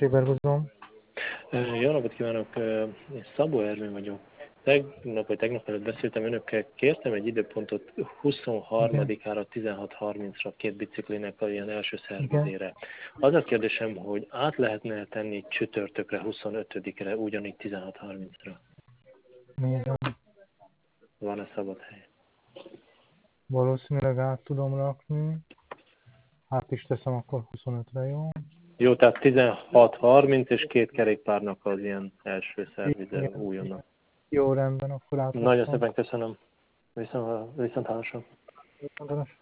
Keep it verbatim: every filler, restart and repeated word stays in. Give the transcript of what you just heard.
tessék, Bergozom. Jó napot kívánok, én Szabó Ervin vagyok. Tegnap vagy tegnap előtt beszéltem önökkel, kértem egy időpontot huszonharmadikára tizenhat harmincra két biciklinek a ilyen első szervizére. Az a kérdésem, hogy át lehetne tenni csütörtökre, huszonötödikre, ugyanígy tizenhat harmincra? Nézem. Van-e szabad hely? Valószínűleg át tudom rakni. Hát is teszem akkor huszonötre, jó? Jó, tehát tizenhat harminc és két kerékpárnak az ilyen első szervize újonnan. Jó, rendben, akkor átraktam. Nagyon szépen köszönöm. Viszont, viszont hallásra. Viszont hallásra.